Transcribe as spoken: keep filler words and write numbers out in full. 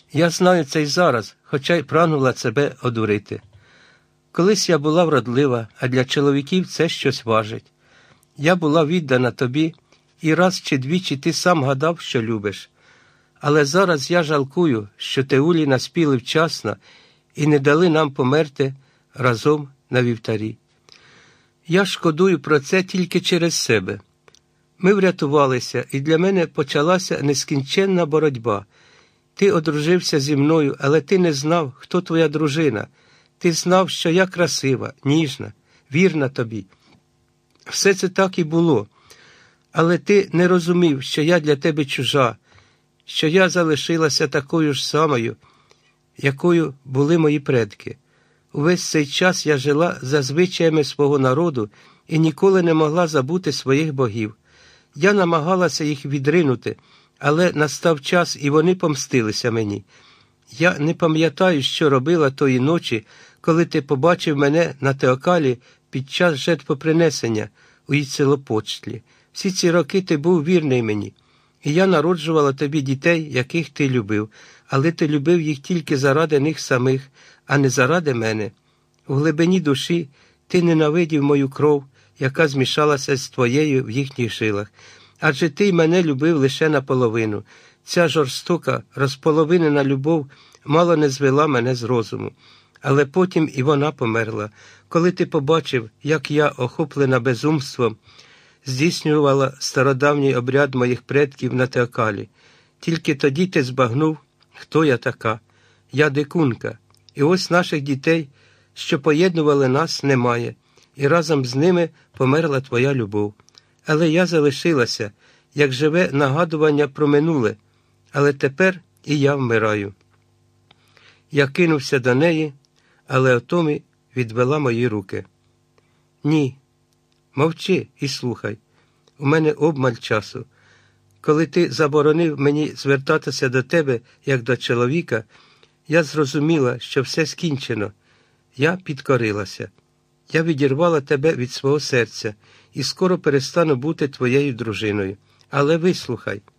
Я знаю це й зараз, хоча й прагнула себе одурити. Колись я була вродлива, а для чоловіків це щось важить. Я була віддана тобі, і раз чи двічі ти сам гадав, що любиш. Але зараз я жалкую, що Теулі наспіли вчасно і не дали нам померти разом на вівтарі. Я шкодую про це тільки через себе. Ми врятувалися, і для мене почалася нескінченна боротьба. Ти одружився зі мною, але ти не знав, хто твоя дружина. Ти знав, що я красива, ніжна, вірна тобі. Все це так і було. Але ти не розумів, що я для тебе чужа, що я залишилася такою ж самою, якою були мої предки. Увесь цей час я жила за звичаями свого народу і ніколи не могла забути своїх богів. Я намагалася їх відринути, але настав час, і вони помстилися мені. Я не пам'ятаю, що робила тої ночі, коли ти побачив мене на Теокалі під час жертвопринесення у Іцелопочлі. Всі ці роки ти був вірний мені, і я народжувала тобі дітей, яких ти любив, але ти любив їх тільки заради них самих, а не заради мене. У глибині душі ти ненавидів мою кров, яка змішалася з твоєю в їхніх жилах. Адже ти й мене любив лише наполовину. Ця жорстока, розполовинена любов мало не звела мене з розуму. Але потім і вона померла. Коли ти побачив, як я, охоплена безумством, здійснювала стародавній обряд моїх предків на Теокалі. Тільки тоді ти збагнув, хто я така. Я дикунка. І ось наших дітей, що поєднували нас, немає. І разом з ними померла твоя любов. Але я залишилася, як живе нагадування про минуле. Але тепер і я вмираю. Я кинувся до неї, але Отомі відвела мої руки. Ні, мовчи і слухай. У мене обмаль часу. Коли ти заборонив мені звертатися до тебе, як до чоловіка, я зрозуміла, що все скінчено. Я підкорилася. Я відірвала тебе від свого серця і скоро перестану бути твоєю дружиною. Але вислухай.